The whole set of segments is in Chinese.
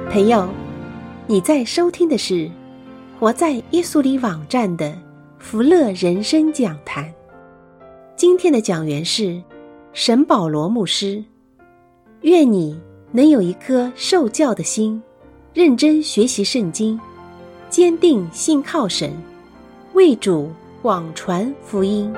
朋友，你在收听的是活在耶稣里网站的福乐人生讲坛。今天的讲员是沈保罗牧师。愿你能有一颗受教的心，认真学习圣经，坚定信靠神，为主广传福音。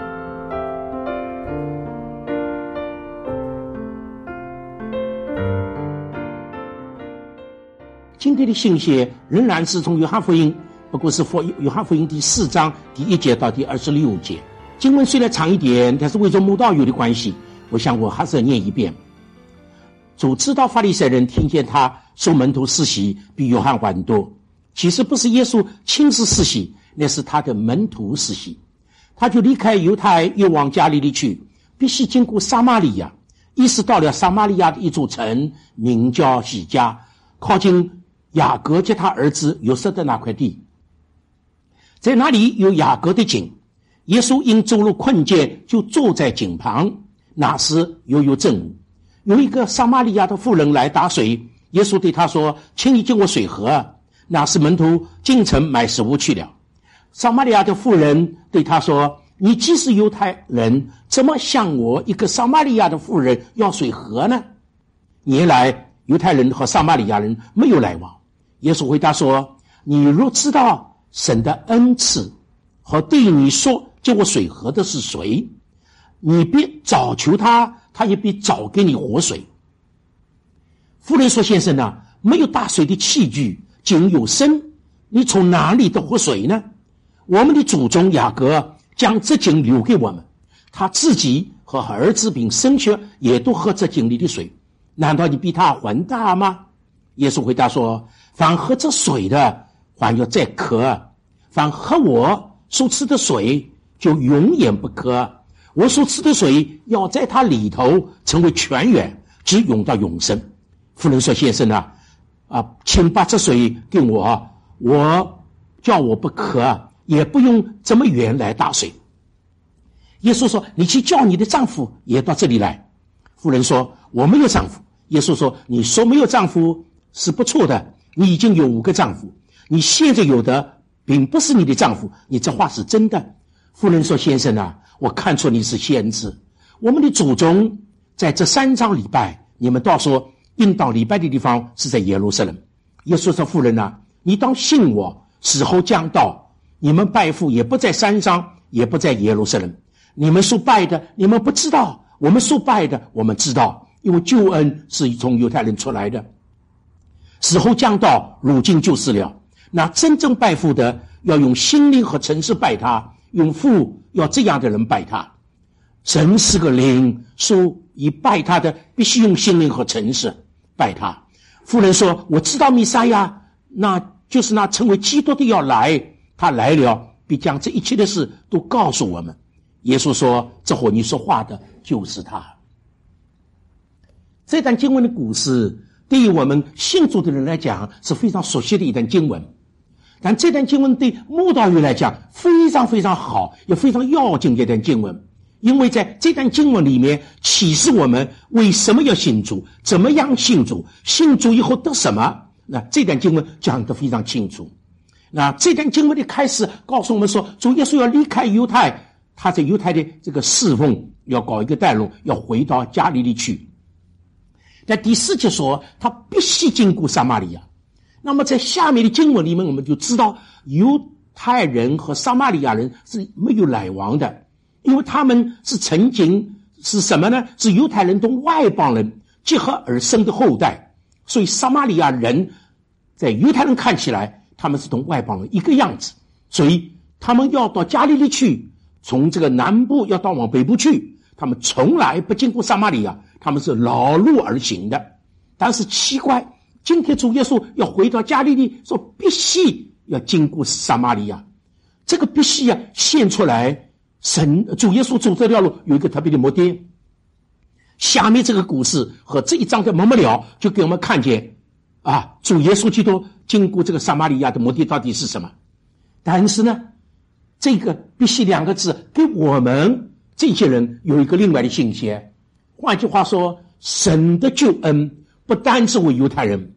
今天的信息仍然是从约翰福音，不过是约翰福音第4章第1节到第26节。经文虽然长一点，但是为着慕道友的关系，我想我还是要念一遍。主知道法利赛人听见他受门徒施洗比约翰晚多，其实不是耶稣亲自施洗，那是他的门徒施洗。他就离开犹太，又往加利利去，必须经过撒玛利亚，一时到了撒玛利亚的一座城，名叫喜迦，靠近雅各及他儿子约瑟的那块地。在那里有雅各的井，耶稣因走路困倦，就坐在井旁。那时又有正午，有一个撒玛利亚的妇人来打水，耶稣对他说：请你进我水喝。那时门徒进城买食物去了。撒玛利亚的妇人对他说：你既是犹太人，怎么向我一个撒玛利亚的妇人要水喝呢？原来犹太人和撒玛利亚人没有来往。耶稣回答说：你若知道神的恩赐和对你说叫我水喝的是谁，你必早求他，他也必早给你活水。妇人说：先生啊，没有打水的器具，井有深，你从哪里得活水呢？我们的祖宗雅各将这井留给我们，他自己和儿子并生血也都喝这井里的水，难道你比他还大吗？耶稣回答说：凡喝这水的还要再渴，凡喝我所吃的水就永远不渴，我所吃的水要在他里头成为泉源，直涌到永生。妇人说：先生啊，请把这水给我，我叫我不渴，也不用这么远来打水。耶稣说：你去叫你的丈夫也到这里来。妇人说：我没有丈夫。耶稣说：你说没有丈夫是不错的，你已经有5个丈夫，你现在有的并不是你的丈夫，你这话是真的。妇人说：先生啊，我看出你是先知。我们的祖宗在这3章礼拜，你们倒说应当礼拜的地方是在耶路撒冷。耶稣说：妇人啊，你当信我，时候将到，你们拜父也不在山上，也不在耶路撒冷。你们所拜的你们不知道，我们所拜的我们知道，因为救恩是从犹太人出来的。时候将到，如今就是了。那真正拜父的要用心灵和诚实拜他，用父要这样的人拜他。神是个灵，所以拜他的必须用心灵和诚实拜他。妇人说：我知道弥赛亚，那就是那成为基督的要来，他来了必将这一切的事都告诉我们。耶稣说：这会你说话的就是他。这段经文的故事对于我们信主的人来讲是非常熟悉的一段经文，但这段经文对慕道友来讲非常非常好，也非常要紧的一段经文。因为在这段经文里面启示我们为什么要信主，怎么样信主，信主以后得什么，那这段经文讲得非常清楚。那这段经文的开始告诉我们说，主耶稣要离开犹太，他在犹太的这个侍奉要搞一个带路，要回到加利利去。在第4节说他必须经过撒玛利亚。那么在下面的经文里面我们就知道犹太人和撒玛利亚人是没有来往的，因为他们是曾经是什么呢？是犹太人同外邦人结合而生的后代，所以撒玛利亚人在犹太人看起来他们是同外邦人一个样子，所以他们要到加利利去，从这个南部要到往北部去，他们从来不经过撒玛利亚，他们是老路而行的。但是奇怪，今天主耶稣要回到加利利，说必须要经过撒玛利亚。这个必须现出来，主耶稣走这条路有一个特别的目的。下面这个故事和这一章的末了，就给我们看见主耶稣基督经过这个撒玛利亚的目的到底是什么。但是呢，这个必须2个字给我们这些人有一个另外的信息。换句话说，神的救恩不单是为犹太人，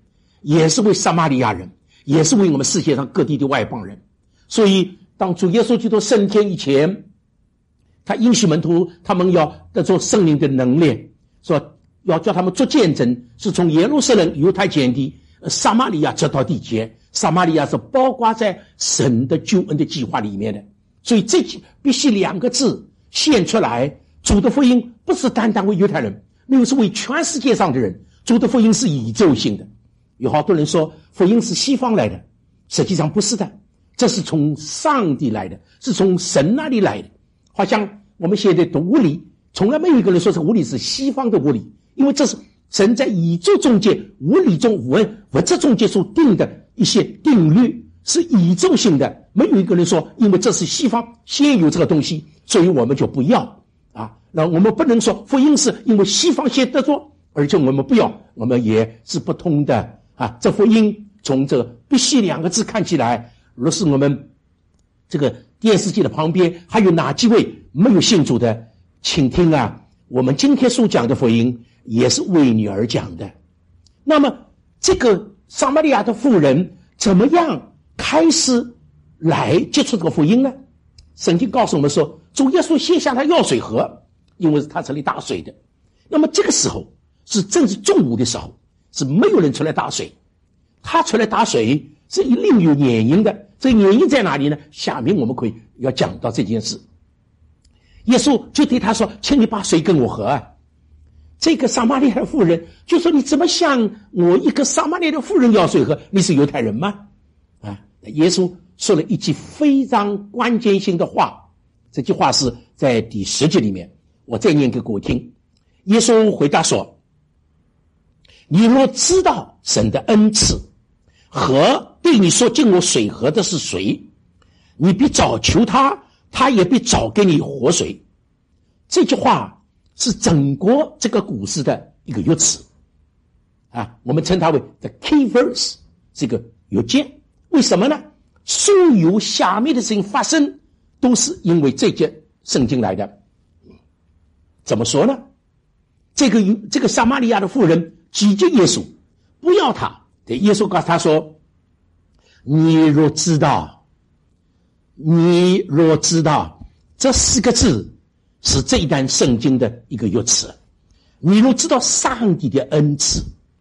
也是为撒玛利亚人，也是为我们世界上各地的外邦人。所以当主耶稣基督升天以前，他应许门徒他们要得着圣灵的能力，说要叫他们做见证，是从耶路撒冷、犹太全地、撒玛利亚直到地极。撒玛利亚是包括在神的救恩的计划里面的，所以这必须2个字献出来。主的福音不是单单为犹太人，那个是为全世界上的人。主的福音是宇宙性的。有好多人说福音是西方来的，实际上不是的，这是从上帝来的，是从神那里来的。好像我们现在读物理，从来没有一个人说这个物理是西方的物理，因为这是神在宇宙中间、物理中、物质中间所定的一些定律，是宇宙性的。没有一个人说因为这是西方先有这个东西，所以我们就不要啊。那我们不能说福音是因为西方先得着，而且我们不要，我们也是不通的啊。这福音从这个必须2个字看起来，若是我们这个电视机的旁边还有哪几位没有信主的，请听啊，我们今天所讲的福音也是为你而讲的。那么这个撒玛利亚的妇人怎么样开始来接触这个福音呢？圣经告诉我们说，主耶稣先向他要水喝，因为他这里打水的。那么这个时候是正是中午的时候，是没有人出来打水，他出来打水是另有原因的。这个原因在哪里呢？下面我们可以要讲到这件事。耶稣就对他说，请你把水跟我喝啊。这个撒玛利亚的妇人就说，你怎么向我一个撒玛利亚的妇人要水喝？你是犹太人吗？啊，耶稣说了一句非常关键性的话，这句话是在第10节里面，我再念给各位听。耶稣回答说，你若知道神的恩赐和对你说进我水河的是谁，你必早求他，他也必早给你活水。这句话是整个这个故事的一个约词啊，我们称它为 the key verse， 这个约节。为什么呢？所有下面的事情发生都是因为这节圣经来的。怎么说呢？这个撒玛利亚的妇人拒绝耶稣，不要他。对，耶稣告诉他说，你若知道，这4个字是这一段圣经的一个约词。你若知道上帝的恩赐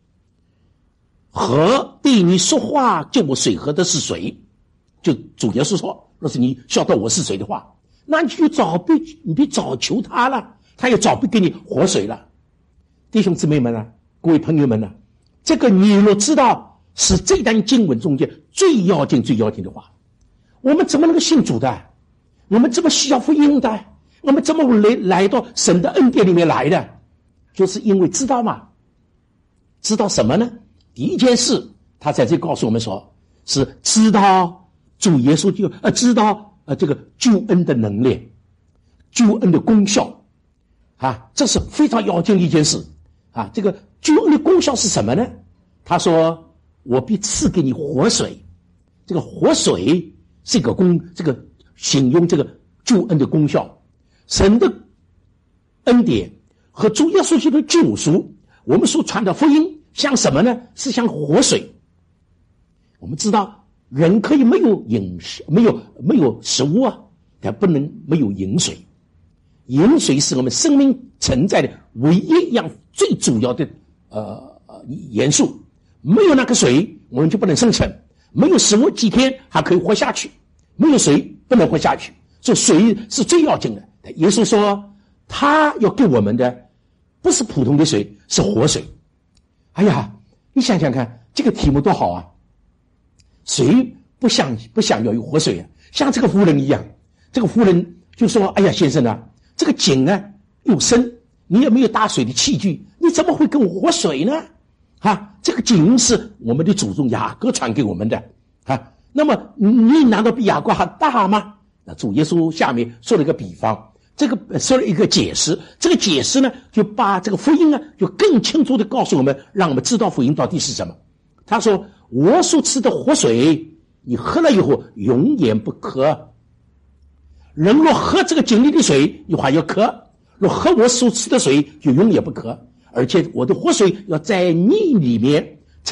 和对你说话救我水河的是谁，就主耶稣说，若是你晓得我是谁的话，那你就你必早求他了，他也早必给你活水了。弟兄姊妹们啊，各位朋友们啊，这个你若知道是这段经文中间最要紧的话。我们怎么能够信主的？我们怎么需要福音的？我们怎么来到神的恩典里面来的？就是因为知道嘛。知道什么呢？第一件事，他在这告诉我们说，是知道主耶稣知道这个救恩的能力，救恩的功效啊，这是非常要紧的一件事啊。这个救恩的功效是什么呢？他说，我必赐给你活水。这个活水是一个这个形容这个救恩的功效。神的恩典和主耶稣基督的救赎，我们所传的福音像什么呢？是像活水。我们知道人可以没有饮食，没有食物啊，但不能没有饮水。饮水是我们生命存在的唯一一样最主要的元素。没有那个水，我们就不能生存。没有食物几天还可以活下去，没有水不能活下去。所以水是最要紧的。耶稣说他要给我们的不是普通的水，是活水。哎呀，你想想看，这个题目多好啊！谁不想要有活水啊？像这个妇人一样，这个妇人就说，哎呀先生啊，这个井啊又深，你也没有打水的器具，你怎么会给我活水呢？这个井是我们的祖宗雅各传给我们的那么你难道比雅各还大吗？那主耶稣下面说了一个比方，这个说了一个解释，这个解释呢就把这个福音就更清楚的告诉我们，让我们知道福音到底是什么。他说，我所赐的活水，你喝了以后永远不渴。人若喝这个井里的水，你还要渴，若喝我所赐的水，就永远不渴。而且我的活水要在你里面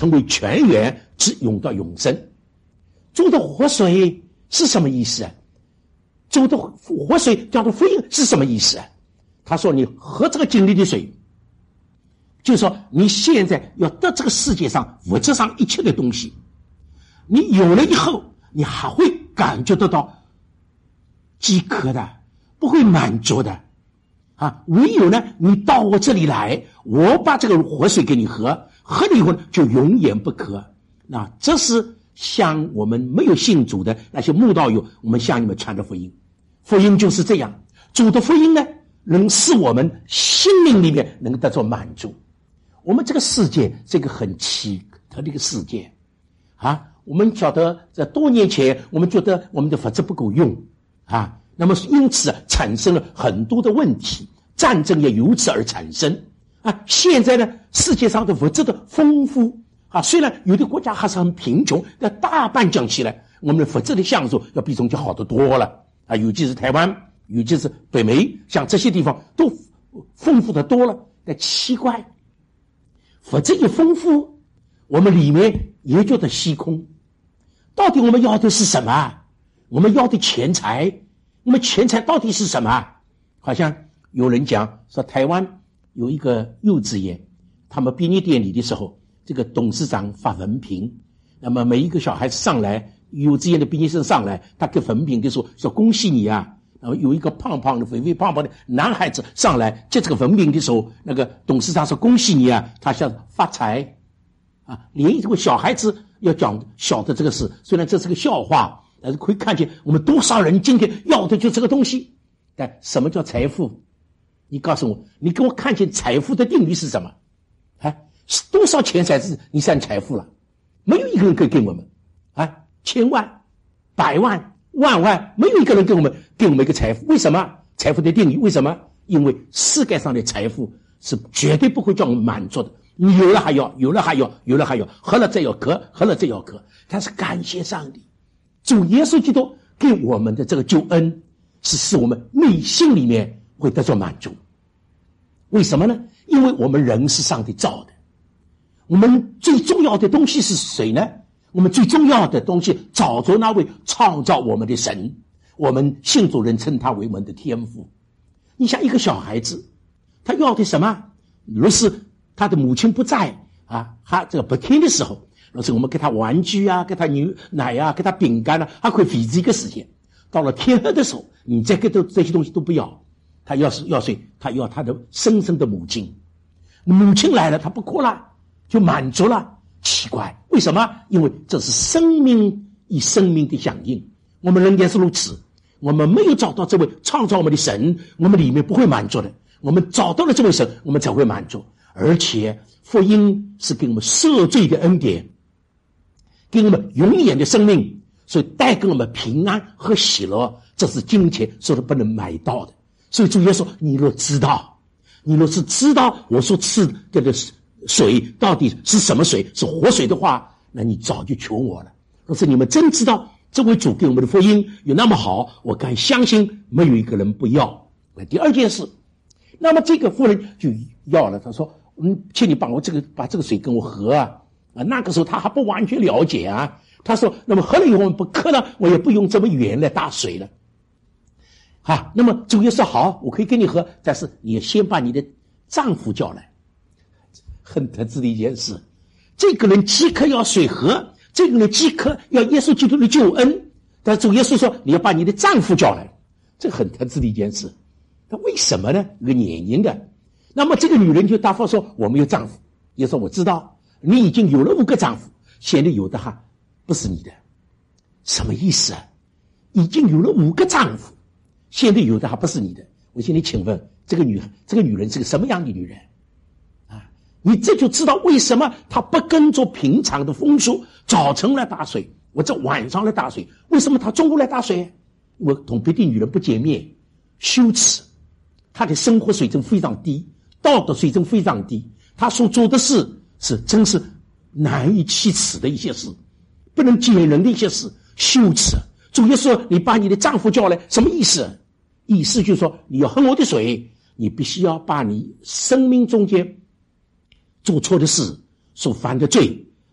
成为泉源，直涌到永生。主的活水是什么意思啊？主的活水叫做福音是什么意思啊？他说你喝这个井里的水，就是说你现在要得这个世界上物质上一切的东西，你有了以后，你还会感觉得到饥渴的，不会满足的啊！唯有呢，你到我这里来，我把这个活水给你喝，喝了以后就永远不渴。那这是向我们没有信主的那些慕道友，我们向你们传的福音。福音就是这样，主的福音呢，能使我们心灵里面能得到满足。我们这个世界是一个很奇特的一个世界啊！我们晓得在多年前，我们觉得我们的物质不够用啊，那么因此产生了很多的问题，战争也由此而产生啊。现在呢，世界上的物质的丰富啊，虽然有的国家还是很贫穷，但大半讲起来，我们的物质的享受要比从前好得多了啊。尤其是台湾，尤其是北美，像这些地方都丰富的多了。但奇怪，物质一丰富，我们里面也觉得虚空。到底我们要的是什么？我们要的钱财，那么钱财到底是什么？好像有人讲说，台湾有一个幼稚园，他们毕业典礼的时候，这个董事长发文凭，那么每一个小孩子上来，幼稚园的毕业生上来，他给文凭的时候说恭喜你啊。然后有一个胖胖的肥肥胖胖的男孩子上来接这个文凭的时候，那个董事长说恭喜你啊，他想发财啊。连一个小孩子要讲晓得这个事，虽然这是个笑话，但是可以看见我们多少人今天要的就这个东西。但什么叫财富？你告诉我，你给我看见财富的定律是什么？啊，多少钱才是你算财富了？没有一个人可以给我们啊，千万、百万、万万，没有一个人给我们一个财富。为什么？财富的定律为什么？因为世界上的财富是绝对不会叫我们满足的。你有了还要，有了还要，有了还要，喝了再要渴，喝了再要渴。但是感谢上帝，主耶稣基督给我们的这个救恩，是使我们内心里面会得到满足。为什么呢？因为我们人是上帝造的。我们最重要的东西是谁呢？我们最重要的东西找着那位创造我们的神，我们信主人称他为我们的天父。你像一个小孩子，他要的什么？若是他的母亲不在啊，他这个不听的时候，若是我们给他玩具啊，给他牛奶啊，给他饼干啊，他会维持一个时间。到了天黑的时候，你再给他这些东西都不要，他要谁？他要他的生生的母亲。母亲来了，他不哭了，就满足了。奇怪，为什么？因为这是生命与生命的响应。我们人也是如此，我们没有找到这位创造我们的神，我们里面不会满足的。我们找到了这位神，我们才会满足。而且福音是给我们赦罪的恩典，给我们永远的生命，所以带给我们平安和喜乐，这是金钱所不能买到的。所以主耶稣说，你若知道，你若是知道我所赐的水到底是什么水，是活水的话，那你早就求我了。若是你们真知道这位主给我们的福音有那么好，我敢相信没有一个人不要。那第二件事，那么这个妇人就要了，他说请你把这个水跟我喝啊。那个时候他还不完全了解啊，他说那么喝了以后不渴了，我也不用这么远来打水了啊。那么主耶稣说好，我可以给你喝，但是你先把你的丈夫叫来。很特质的一件事，这个人饥渴要水喝，这个人饥渴要耶稣基督的救恩，但主耶稣说你要把你的丈夫叫来，这很特质的一件事。那为什么呢？有个原因的。那么这个女人就答复说，我没有丈夫。耶稣说我知道你已经有了5个丈夫，现在有的哈不是你的。什么意思啊？已经有了5个丈夫，现在有的还不是你的。我现在请问这个女人是个什么样的女人？你这就知道为什么他不跟着平常的风俗，早晨来打水，我这晚上来打水。为什么他中午来打水？我同别的女人不见面，羞耻。他的生活水准非常低，道德水准非常低，他所做的事是真是难以启齿的一些事，不能见人的一些事，羞耻。主耶稣说你把你的丈夫叫来，什么意思？意思就是说你要喝我的水，你必须要把你生命中间做错的事，所犯的罪，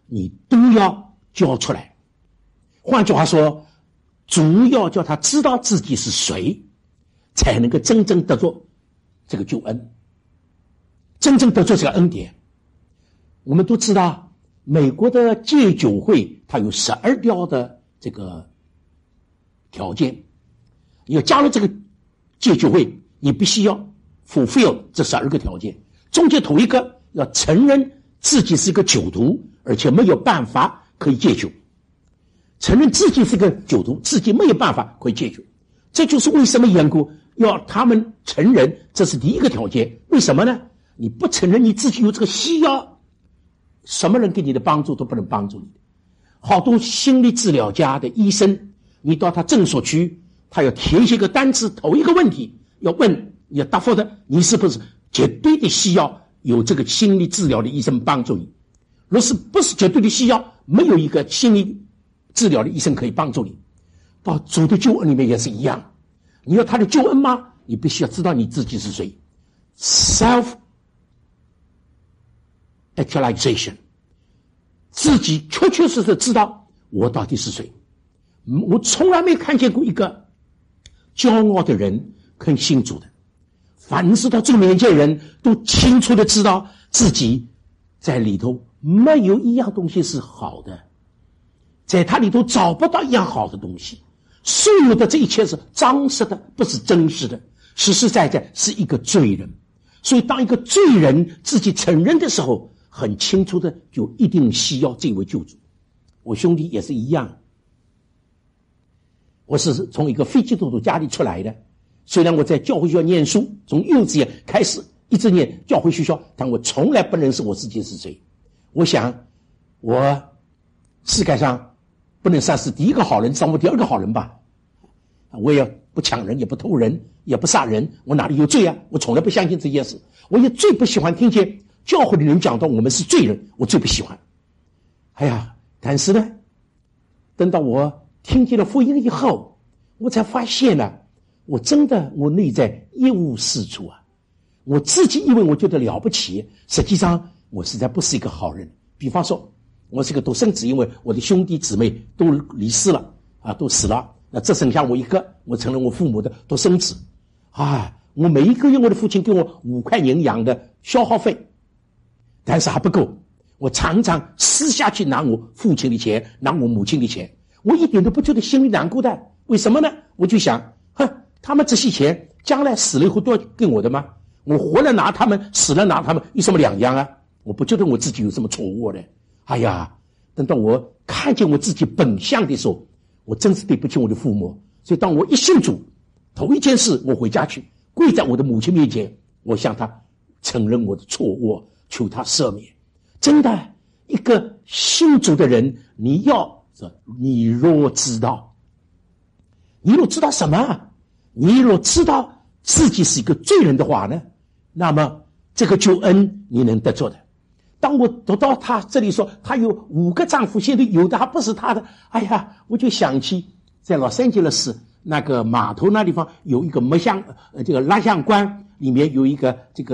你都要交出来。换句话说，主要叫他知道自己是谁，才能够真正得着这个救恩，真正得着这个恩典。我们都知道美国的戒酒会它有12条的这个条件，你要加入这个戒酒会，你必须要 fulfill 这12个条件。中间头一个要承认自己是一个酒徒，而且没有办法可以戒酒。承认自己是个酒徒，自己没有办法可以戒酒。这就是为什么严格要他们承认，这是第一个条件。为什么呢？你不承认你自己有这个需要，什么人给你的帮助都不能帮助你。好多心理治疗家的医生，你到他诊所去，他要填写个单子，头一个问题要问，你要答复的，你是不是绝对的需要有这个心理治疗的医生帮助你。若是不是绝对的需要，没有一个心理治疗的医生可以帮助你。到主的救恩里面也是一样，你要他的救恩吗？你必须要知道你自己是谁， self actualization， 自己确确实实知道我到底是谁。我从来没看见过一个骄傲的人肯信主的，凡是到这个面前人都清楚的知道自己在里头没有一样东西是好的，在他里头找不到一样好的东西，所有的这一切是装饰的，不是真实的，实实在在是一个罪人。所以当一个罪人自己承认的时候，很清楚的就一定需要这位救主。我兄弟也是一样，我是从一个非基督徒家里出来的，虽然我在教会学校念书，从幼稚园开始一直念教会学校，但我从来不认识我自己是谁。我想我世界上不能算是第一个好人，算我第二个好人吧。我也不抢人，也不偷人，也不杀人，我哪里有罪啊？我从来不相信这件事。我也最不喜欢听见教会的人讲到我们是罪人，我最不喜欢。哎呀，但是呢，等到我听见了福音以后，我才发现呢，我真的我内在一无是处啊！我自己以为我觉得了不起，实际上我实在不是一个好人。比方说，我是个独生子，因为我的兄弟姊妹都离世了啊，都死了，那只剩下我一个，我成了我父母的独生子啊！我每一个月我的父亲给我5块银养的消耗费，但是还不够，我常常私下去拿我父亲的钱，拿我母亲的钱，我一点都不觉得心里难过的。为什么呢？我就想，他们这些钱将来死了以后都要给我的吗？我活了拿他们，死了拿他们，有什么两样啊？我不觉得我自己有什么错误的。哎呀，等到我看见我自己本相的时候，我真是对不起我的父母。所以当我一信主，头一件事我回家去跪在我的母亲面前，我向她承认我的错误，求她赦免。真的，一个信主的人，你若知道什么？你若知道自己是一个罪人的话呢，那么这个救恩你能得着的。当我读到他这里说他有5个丈夫，现在有的还不是他的，哎呀，我就想起在洛杉矶市那个码头那地方有一个这个蜡像馆，里面有一个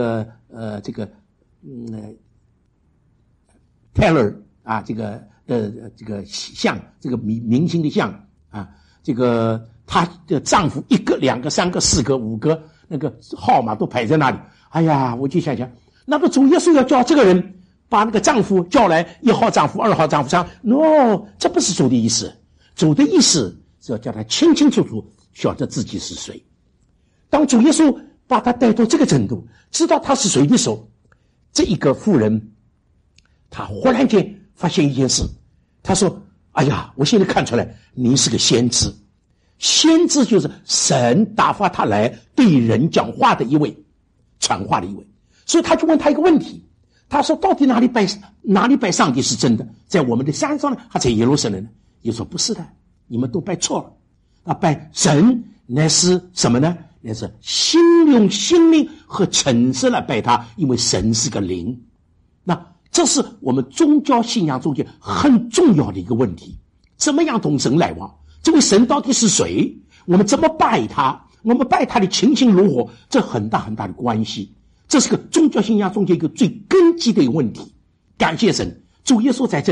Taylor 啊，这个像这个明星的像啊，这个她的丈夫1个、2个、3个、4个、5个，那个号码都排在那里。哎呀，我就想想，那么主耶稣要叫这个人把那个丈夫叫来，1号丈夫、2号丈夫，no， 这不是主的意思。主的意思是要叫他清清楚楚晓得自己是谁。当主耶稣把他带到这个程度，知道他是谁的时候，这一个妇人他忽然间发现一件事，他说，哎呀，我现在看出来你是个先知。先知就是神打发他来对人讲话的一位，传话的一位。所以他就问他一个问题，他说到底哪里拜上帝是真的，在我们的山上呢，还在耶路撒冷呢？也说不是的，你们都拜错了啊！拜神那是什么呢？那是用心灵和诚实来拜他，因为神是个灵。那这是我们宗教信仰中间很重要的一个问题，怎么样同神来往？这位神到底是谁？我们怎么拜他？我们拜他的情形如何？这很大很大的关系。这是个宗教信仰中间一个最根基的一个问题。感谢神，主耶稣在这里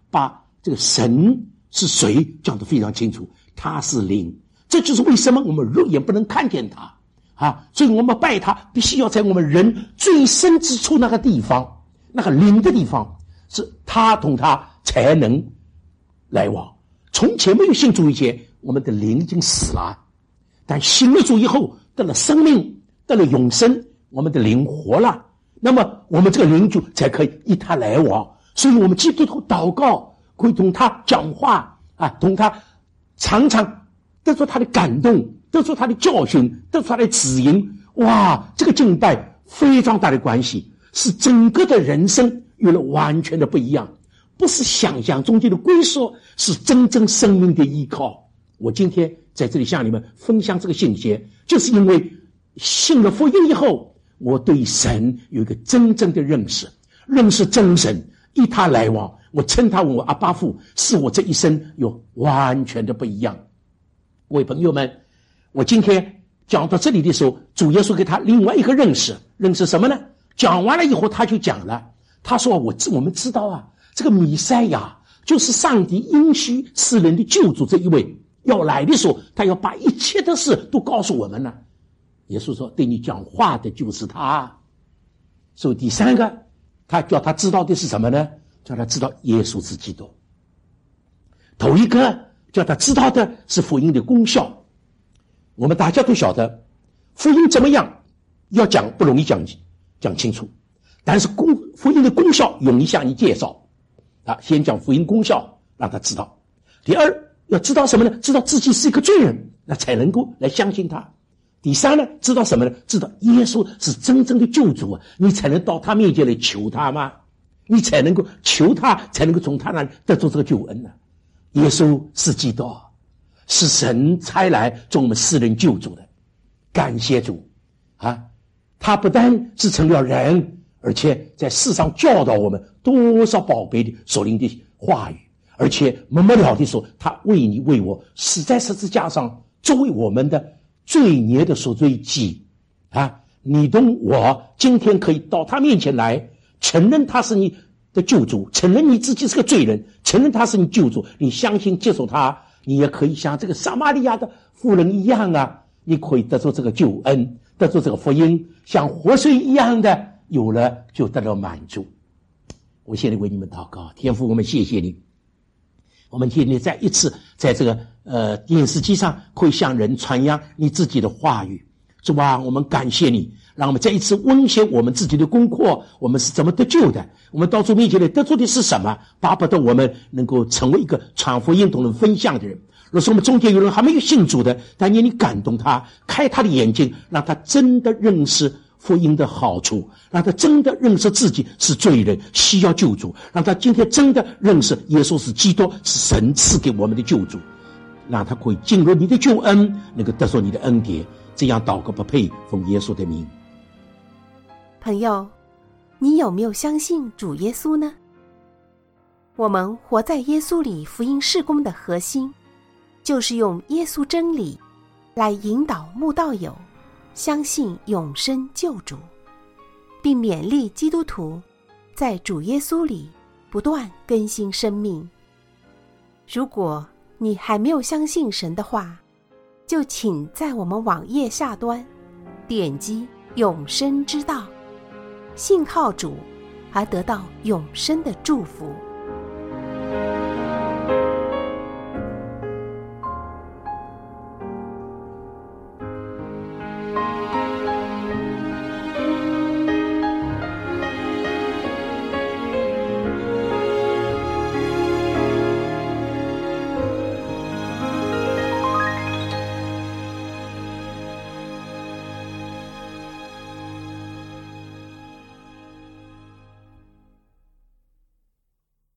把这个神是谁讲得非常清楚，他是灵。这就是为什么我们肉眼不能看见他所以我们拜他必须要在我们人最深之处那个地方，那个灵的地方，是他同他才能来往。从前没有信主以前，我们的灵已经死了，但信了主以后，得了生命，得了永生，我们的灵活了，那么我们这个灵就才可以与他来往。所以我们基督徒祷告，可以同他讲话同他常常得到他的感动，得到他的教训，得到他的指引。哇，这个敬拜非常大的关系，使整个的人生有了完全的不一样，不是想象中间的归宿，是真正生命的依靠。我今天在这里向你们分享这个信息，就是因为信了福音以后，我对神有一个真正的认识，认识真神，与他来往，我称他为我阿爸父，使我这一生有完全的不一样。各位朋友们，我今天讲到这里的时候，主耶稣给他另外一个认识，认识什么呢？讲完了以后他就讲了，他说我们知道这个弥赛亚就是上帝应许世人的救主，这一位要来的时候，他要把一切的事都告诉我们呢。耶稣说对你讲话的就是他。所以第三个，他叫他知道的是什么呢？叫他知道耶稣是基督。头一个叫他知道的是福音的功效。我们大家都晓得福音怎么样要讲不容易讲清楚，但是福音的功效容易向你介绍先讲福音功效让他知道。第二要知道什么呢？知道自己是一个罪人，那才能够来相信他。第三呢，知道什么呢？知道耶稣是真正的救主你才能到他面前来求他吗？你才能够求他，才能够从他那里得到这个救恩呢。耶稣是基督，是神差来做我们世人救主的。感谢主他不但是成了人，而且在世上教导我们多少宝贝的属灵的话语，而且没了的时候，他为你为我死在十字架上，作为我们的罪孽的赎罪祭你同我今天可以到他面前来，承认他是你的救主，承认你自己是个罪人，承认他是你救主，你相信接受他，你也可以像这个撒玛利亚的妇人一样你可以得到这个救恩，得到这个福音，像活水一样的有了就得到满足。我现在为你们祷告，天父，我们谢谢你，我们今天再一次在这个电视机上可以向人传扬你自己的话语。主我们感谢你，让我们再一次温习我们自己的功课，我们是怎么得救的，我们到主面前来得救的是什么，巴不得我们能够成为一个传福音同人分享的人。若是我们中间有人还没有信主的，但愿你感动他，开他的眼睛，让他真的认识福音的好处，让他真的认识自己是罪人，需要救主，让他今天真的认识耶稣是基督，是神赐给我们的救主，让他可以进入你的救恩，能够得到你的恩典。这样祷告不配奉耶稣的名。 朋友，你有没有相信主耶稣呢？我们活在耶稣里福音事工的核心，就是用耶稣真理来引导慕道友相信永生救主，并勉励基督徒在主耶稣里不断更新生命。如果你还没有相信神的话，就请在我们网页下端点击永生之道，信靠主而得到永生的祝福。